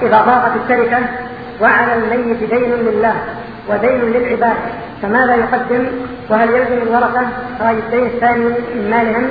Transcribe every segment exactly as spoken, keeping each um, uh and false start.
إذا ضاقت التركة وعلى الميت دين لله ودين للعباد فماذا يقدم؟ وهل يلزم الورثة إخراج الدين الثاني من مالهم؟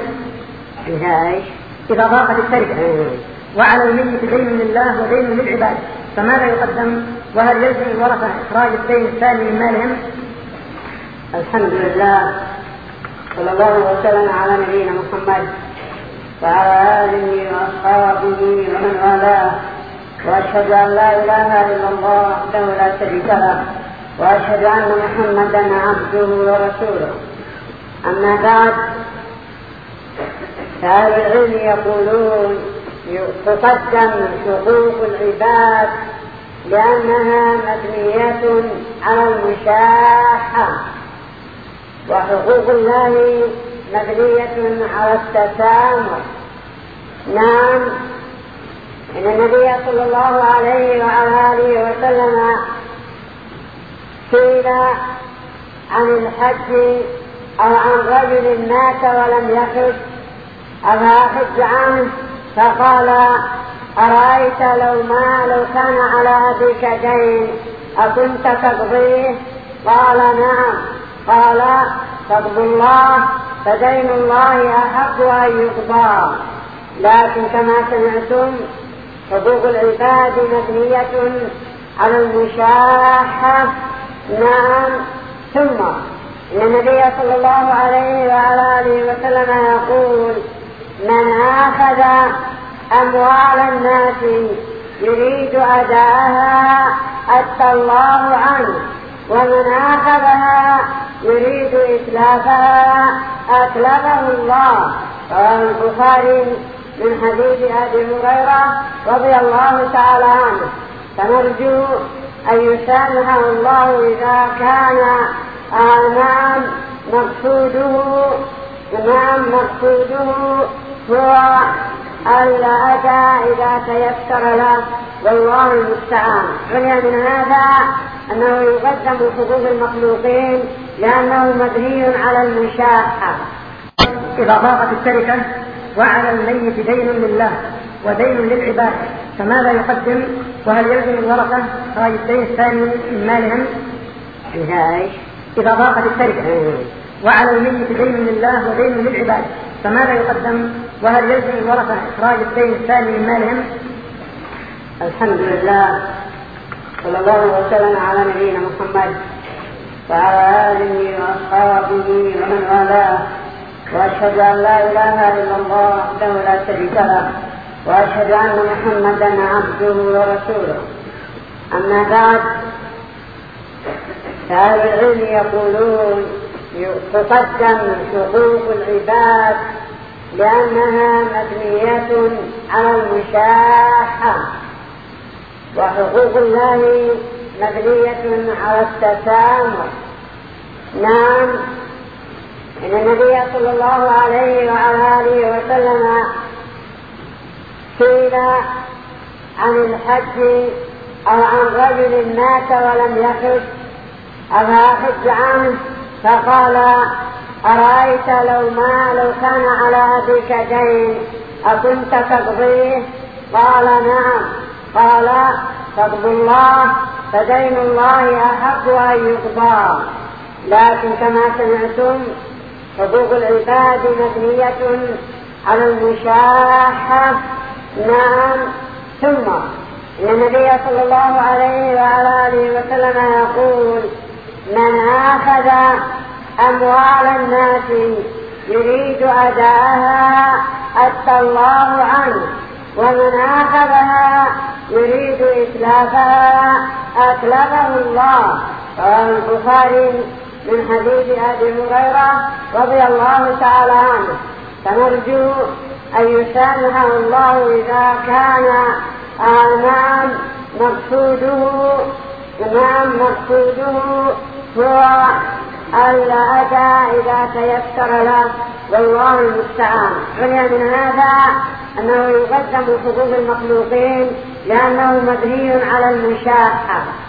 إذا ضاقت التركة وعلى الميت دين لله ودين للعباد فماذا يقدم؟ وهل يلزم الورثة إخراج الدين الثاني من مالهم؟ الحمد لله، صلى الله وسلم على نبينا محمد وعلى آله وأصحابه ومن والاه، وأشهد أن لا إله إلا الله وحده لا شريك له، وأشهد أن محمدا عبده ورسوله. أما بعد، فأهل العلم يقولون تقدم حقوق العباد لأنها مبنية على المشاحة، وحقوق الله مبنية على التسامح. نعم، إن النبي صلى الله عليه وعلى آله وسلم سئل عن الحج أو عن رجل مات ولم يحج أفأحج عنه؟ فقال: أرأيت لو ما لو كان على أبيك دين أكنت تقضيه؟ قال: نعم. قال: فاقض الله، فدين الله أحق أن يقضى. لكن كما سمعتم حقوق العباد مبنية على المشاحة. نعم. ثم إن النبي صلى الله عليه وعلى آله وسلم يقول: من أخذ أموال الناس يريد أداءها أدى الله عنه، ومن أخذها يريد إتلافها أتلفه الله. رواه البخاري من حديث أبي هريرة رضي الله تعالى عنه. فنرجو أن يسامحه الله إذا كان آه نعم مقصوده نعم مقصوده هو الأداء إذا تيسر له، والله المستعان. علم من هذا أنه يقدم حقوق المخلوقين لأنه مبني على المشاحة. إذا ضاقت التركة وعلى الميت دين لله ودين للعباد فماذا يقدم؟ وهل يلزم الورثة إخراج الدين الثاني من مالهم؟ إذا ضاقت التركة وعلى الميت دين لله ودين للعباد فماذا يقدم؟ وهل يلزم الورثة إخراج الدين الثاني من مالهم؟ الحمد لله، صلى الله وسلم على نبينا محمد وعلى آله وأصحابه ومن والاه، وأشهد أن لا إله إلا الله وحده لا شريك له، وأشهد أن محمدا عبده ورسوله. أما بعد، فأهل العلم يقولون تقدم حقوق العباد لأنها مبنية على المشاحة، وحقوق الله مبنية على التسامح. نعم، إن النبي صلى الله عليه وعلى آله وسلم سئل عن الحج أو عن رجل مات ولم يحج أفأحج عنه؟ فقال: أرأيت لو ما لو كان على أبيك دين أكنت تقضيه؟ قال: نعم. قال: فاقض الله، فدين الله أحق أن يقضى. لكن كما سمعتم حقوق العباد مبنية على المشاحة. نعم. ثم إن النبي صلى الله عليه وعلى آله وسلم يقول: من أخذ أموال الناس يريد أداءها أدى الله عنه، ومن أخذها يريد إتلافها أتلفه الله. رواه البخاري من حديث أبي هريرة رضي الله تعالى عنه. فنرجو أن يسامحه الله إذا كان آه نعم مقصوده نعم مقصوده هو الأداء إذا تيسر له، والله المستعان. علم من هذا أنه يقدم حقوق المخلوقين لأنه مبني على المشاحة.